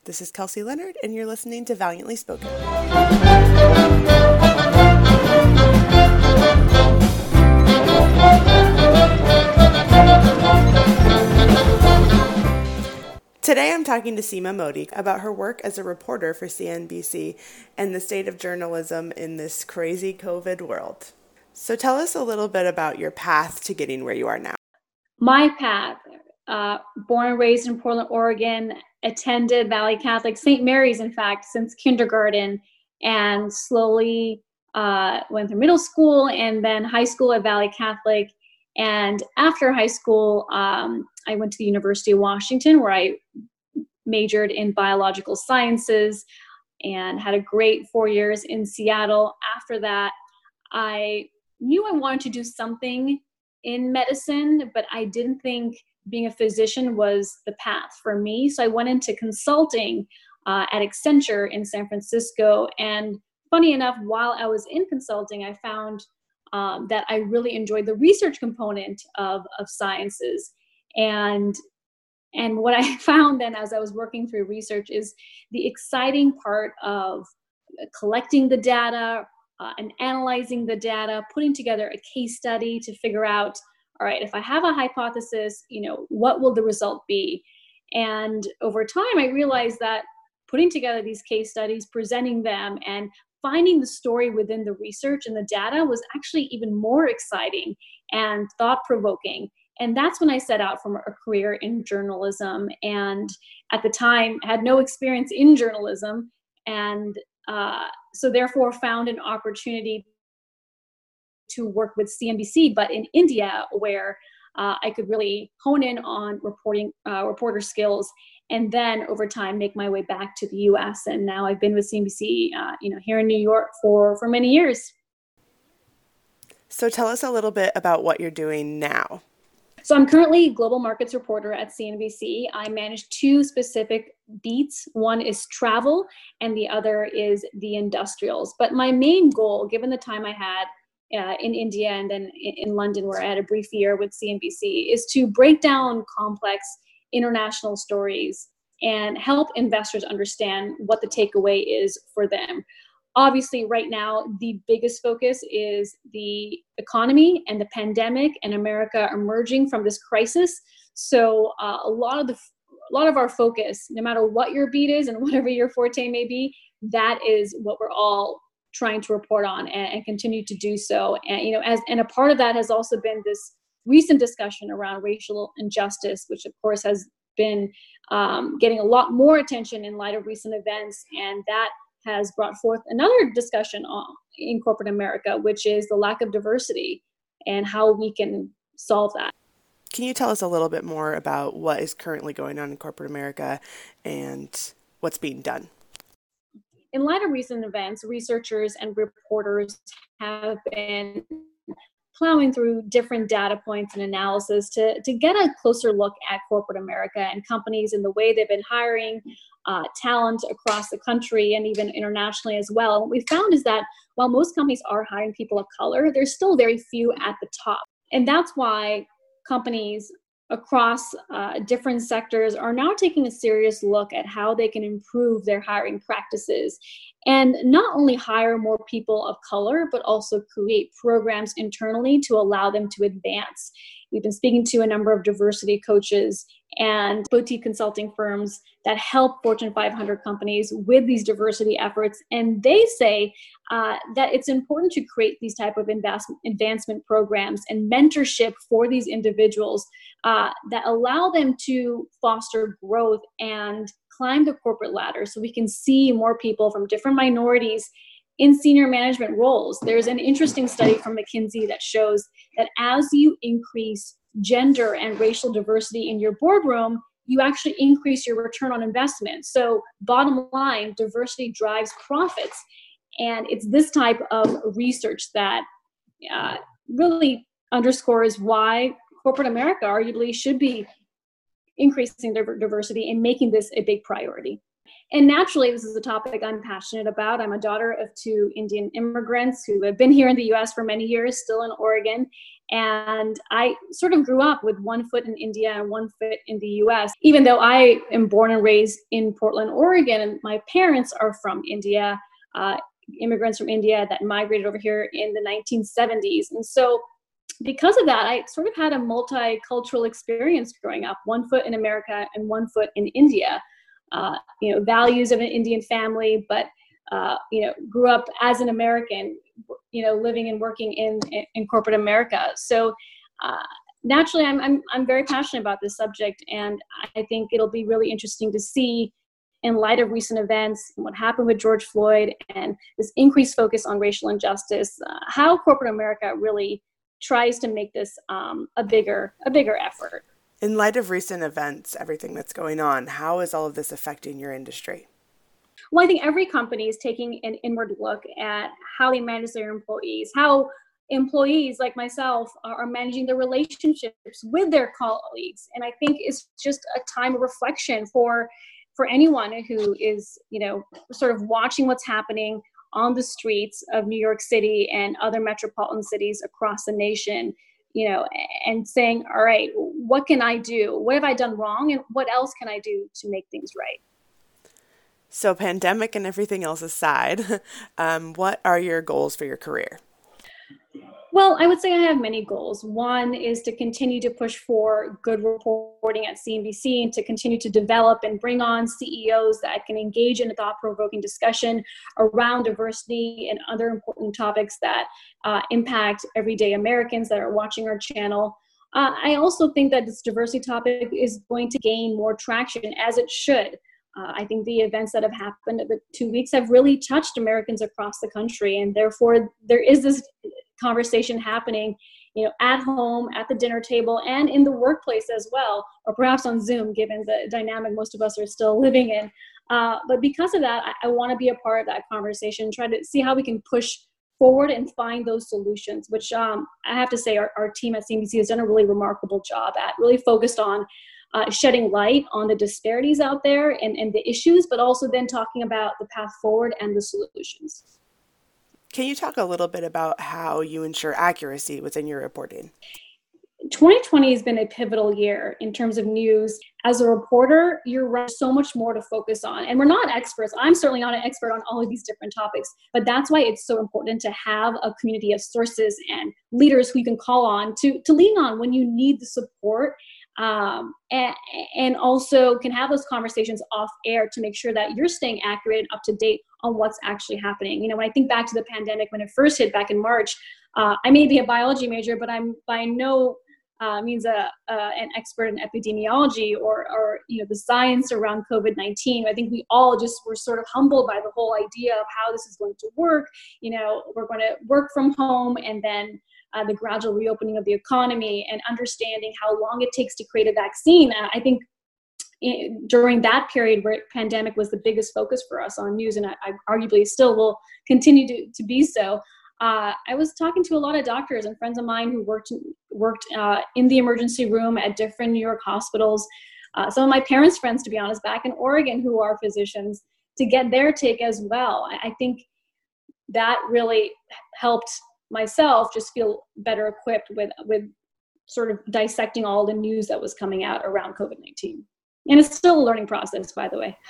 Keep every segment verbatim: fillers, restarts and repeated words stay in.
This is Kelsey Leonard, and you're listening to Valiantly Spoken. Today I'm talking to Seema Modi about her work as a reporter for C N B C and the state of journalism in this crazy COVID world. So tell us a little bit about your path to getting where you are now. My path, uh, born and raised in Portland, Oregon, attended Valley Catholic, Saint Mary's, in fact, since kindergarten, and slowly uh, went through middle school and then high school at Valley Catholic. And after high school, um, I went to the University of Washington, where I majored in biological sciences and had a great four years in Seattle. After that, I knew I wanted to do something in medicine, but I didn't think being a physician was the path for me. So I went into consulting uh, at Accenture in San Francisco. And funny enough, while I was in consulting, I found um, that I really enjoyed the research component of, of sciences. And And what I found then as I was working through research is the exciting part of collecting the data uh, and analyzing the data, putting together a case study to figure out, all right, if I have a hypothesis, you know, what will the result be? And over time, I realized that putting together these case studies, presenting them, and finding the story within the research and the data was actually even more exciting and thought-provoking. And that's when I set out for a career in journalism. And at the time, I had no experience in journalism. And uh, so therefore found an opportunity to work with C N B C, but in India, where uh, I could really hone in on reporting, uh, reporter skills, and then over time make my way back to the U S. And now I've been with C N B C, uh, you know, here in New York for, for many years. So tell us a little bit about what you're doing now. So I'm currently global markets reporter at C N B C. I manage two specific beats. One is travel and the other is the industrials. But my main goal, given the time I had uh, in India and then in London, where I had a brief year with C N B C, is to break down complex international stories and help investors understand what the takeaway is for them. Obviously, right now, the biggest focus is the economy and the pandemic and America emerging from this crisis. So uh, a lot of the a lot of our focus, no matter what your beat is and whatever your forte may be, that is what we're all trying to report on and, and continue to do so. And you know, as and a part of that has also been this recent discussion around racial injustice, which of course has been um, getting a lot more attention in light of recent events, and that has brought forth another discussion on, in corporate America, which is the lack of diversity and how we can solve that. Can you tell us a little bit more about what is currently going on in corporate America and what's being done? In light of recent events, researchers and reporters have been plowing through different data points and analysis to, to get a closer look at corporate America and companies and the way they've been hiring uh, talent across the country and even internationally as well. What we found is that while most companies are hiring people of color, there's still very few at the top. And that's why companies across uh, different sectors are now taking a serious look at how they can improve their hiring practices and not only hire more people of color, but also create programs internally to allow them to advance. We've been speaking to a number of diversity coaches and boutique consulting firms that help Fortune five hundred companies with these diversity efforts. And they say uh, that it's important to create these type of invest- advancement programs and mentorship for these individuals uh, that allow them to foster growth and climb the corporate ladder, so we can see more people from different minorities in senior management roles. There's an interesting study from McKinsey that shows that as you increase gender and racial diversity in your boardroom, you actually increase your return on investment. So bottom line, diversity drives profits. And it's this type of research that uh, really underscores why corporate America arguably should be increasing their diversity and making this a big priority. And naturally, this is a topic I'm passionate about. I'm a daughter of two Indian immigrants who have been here in the U S for many years, still in Oregon. And I sort of grew up with one foot in India and one foot in the U S, even though I am born and raised in Portland, Oregon, and my parents are from India, uh, immigrants from India that migrated over here in the nineteen seventies. And so because of that, I sort of had a multicultural experience growing up, one foot in America and one foot in India. Uh, you know, values of an Indian family, but uh, you know, grew up as an American, you know, living and working in in, in corporate America. So uh, naturally, I'm I'm I'm very passionate about this subject, and I think it'll be really interesting to see, in light of recent events, what happened with George Floyd, and this increased focus on racial injustice, uh, how corporate America really tries to make this um, a bigger a bigger effort. In light of recent events, everything that's going on, how is all of this affecting your industry? Well, I think every company is taking an inward look at how they manage their employees, how employees like myself are managing their relationships with their colleagues. And I think it's just a time of reflection for for anyone who is, you know, sort of watching what's happening on the streets of New York City and other metropolitan cities across the nation, you know, and saying, all right, what can I do? What have I done wrong? And what else can I do to make things right? So pandemic and everything else aside, um, what are your goals for your career? Well, I would say I have many goals. One is to continue to push for good reporting at C N B C and to continue to develop and bring on C E Os that can engage in a thought-provoking discussion around diversity and other important topics that uh, impact everyday Americans that are watching our channel. Uh, I also think that this diversity topic is going to gain more traction, as it should. Uh, I think the events that have happened in the two weeks have really touched Americans across the country, and therefore there is this conversation happening, you know, at home, at the dinner table, and in the workplace as well, or perhaps on Zoom, given the dynamic most of us are still living in. Uh, but because of that, I, I want to be a part of that conversation, try to see how we can push forward and find those solutions, which um, I have to say our, our team at C N B C has done a really remarkable job at, really focused on uh, shedding light on the disparities out there and, and the issues, but also then talking about the path forward and the solutions. Can you talk a little bit about how you ensure accuracy within your reporting? twenty twenty has been a pivotal year in terms of news. As a reporter, you're right, so much more to focus on. And we're not experts. I'm certainly not an expert on all of these different topics, but that's why it's so important to have a community of sources and leaders who you can call on to, to lean on when you need the support. Um, and, and also can have those conversations off air to make sure that you're staying accurate and up to date on what's actually happening. You know, when I think back to the pandemic, when it first hit back in March, uh, I may be a biology major, but I'm by no uh, means a, uh, an expert in epidemiology or, or, you know, the science around COVID nineteen. I think we all just were sort of humbled by the whole idea of how this is going to work. You know, we're going to work from home, and then Uh, the gradual reopening of the economy, and understanding how long it takes to create a vaccine. Uh, I think in, during that period where pandemic was the biggest focus for us on news, and I, I arguably still will continue to, to be so, uh, I was talking to a lot of doctors and friends of mine who worked worked uh, in the emergency room at different New York hospitals. Uh, some of my parents' friends, to be honest, back in Oregon, who are physicians, to get their take as well. I, I think that really helped myself just feel better equipped with with sort of dissecting all the news that was coming out around COVID nineteen. And it's still a learning process, by the way.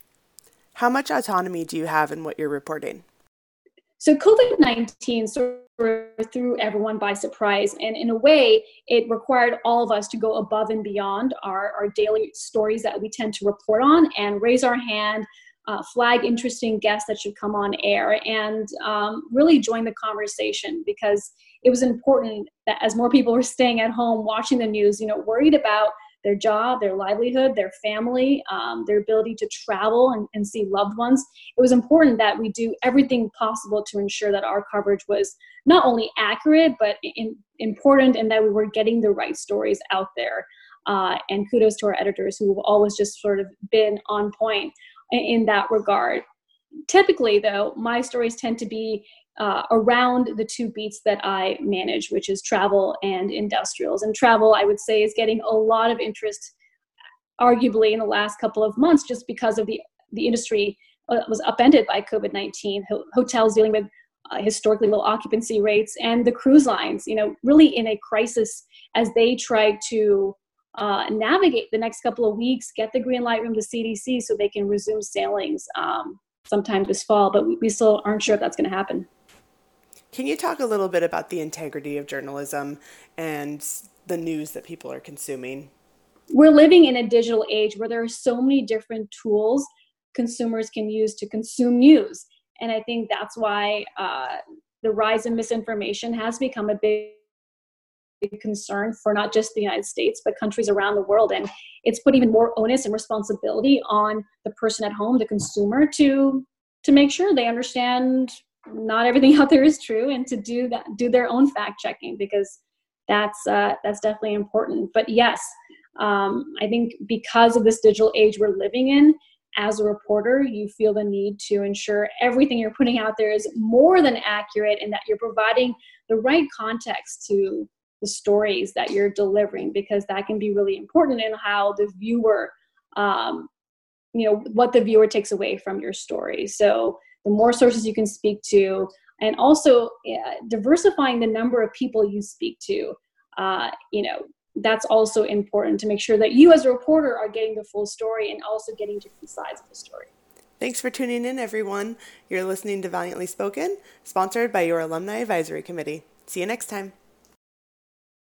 How much autonomy do you have in what you're reporting? So COVID nineteen sort of threw everyone by surprise. And in a way, it required all of us to go above and beyond our, our daily stories that we tend to report on and raise our hand, Uh, flag interesting guests that should come on air, and um, really join the conversation, because it was important that as more people were staying at home watching the news, you know, worried about their job, their livelihood, their family, um, their ability to travel and, and see loved ones, it was important that we do everything possible to ensure that our coverage was not only accurate, but in, important, and that we were getting the right stories out there. Uh, and kudos to our editors, who have always just sort of been on point in that regard. Typically, though, my stories tend to be uh, around the two beats that I manage, which is travel and industrials. And travel, I would say, is getting a lot of interest, arguably in the last couple of months, just because of the, the industry uh, was upended by COVID nineteen. Ho- hotels dealing with uh, historically low occupancy rates, and the cruise lines, you know, really in a crisis as they try to uh, navigate the next couple of weeks, get the green light from the C D C so they can resume sailings um, sometime this fall. But we, we still aren't sure if that's going to happen. Can you talk a little bit about the integrity of journalism and the news that people are consuming? We're living in a digital age where there are so many different tools consumers can use to consume news. And I think that's why uh, the rise in misinformation has become a big, big concern for not just the United States, but countries around the world. And it's put even more onus and responsibility on the person at home, the consumer, to to make sure they understand not everything out there is true, and to do that, do their own fact checking, because that's uh, that's definitely important. But yes, um, I think because of this digital age we're living in, as a reporter, you feel the need to ensure everything you're putting out there is more than accurate, and that you're providing the right context to the stories that you're delivering, because that can be really important in how the viewer, um, you know, what the viewer takes away from your story. So the more sources you can speak to, and also uh, diversifying the number of people you speak to, uh, you know, that's also important to make sure that you as a reporter are getting the full story and also getting different sides of the story. Thanks for tuning in, everyone. You're listening to Valiantly Spoken, sponsored by your Alumni Advisory Committee. See you next time.